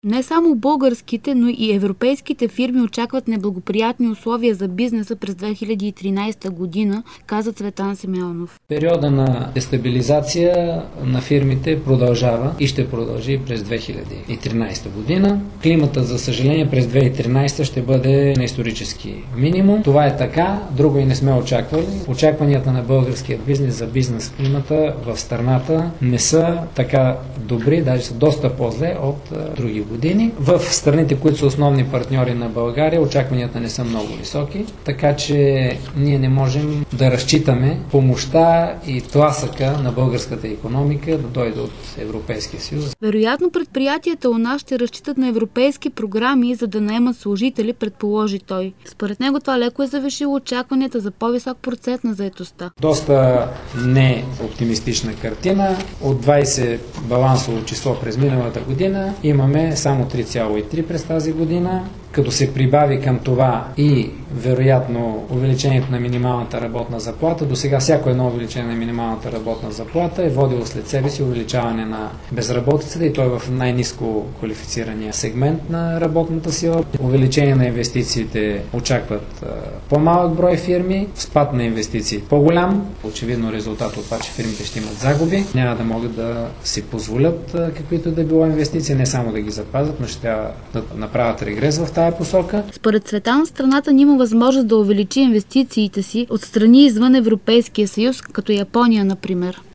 Не само българските, но и европейските фирми очакват неблагоприятни условия за бизнеса през 2013 година, каза Цветан Симеонов. Периода на дестабилизация на фирмите продължава и ще продължи през 2013 година. Климата, за съжаление, през 2013 ще бъде на исторически минимум. Това е така, друго и не сме очаквали. Очакванията на българския бизнес за бизнес климата в страната не са така добри, даже са доста по-зле от други години. В страните, които са основни партньори на България, очакванията не са много високи, така че ние не можем да разчитаме помощта и тласъка на българската икономика да дойде от Европейския съюз. Вероятно предприятията у нас ще разчитат на европейски програми, за да наемат служители, предположи той. Според него това леко е завишило очакванията за по-висок процент на заетостта. Доста не оптимистична картина. От 20 балансово число през миналата година имаме само 3,3 през тази година. Като се прибави към това и вероятно увеличението на минималната работна заплата, до сега всяко едно увеличение на минималната работна заплата е водило след себе си увеличаване на безработицата и той в най-ниско квалифицирания сегмент на работната сила. Увеличение на инвестициите очакват по-малък брой фирми, спад на инвестиции по-голям. Очевидно резултат от това, че фирмите ще имат загуби. Няма да могат да си позволят каквито да било инвестиции, не само да ги запазят, но ще трябва да направят регрес в тази посока. Според Цветан, страната няма възможност да увеличи инвестициите си от страни извън Европейския съюз, като Япония, например.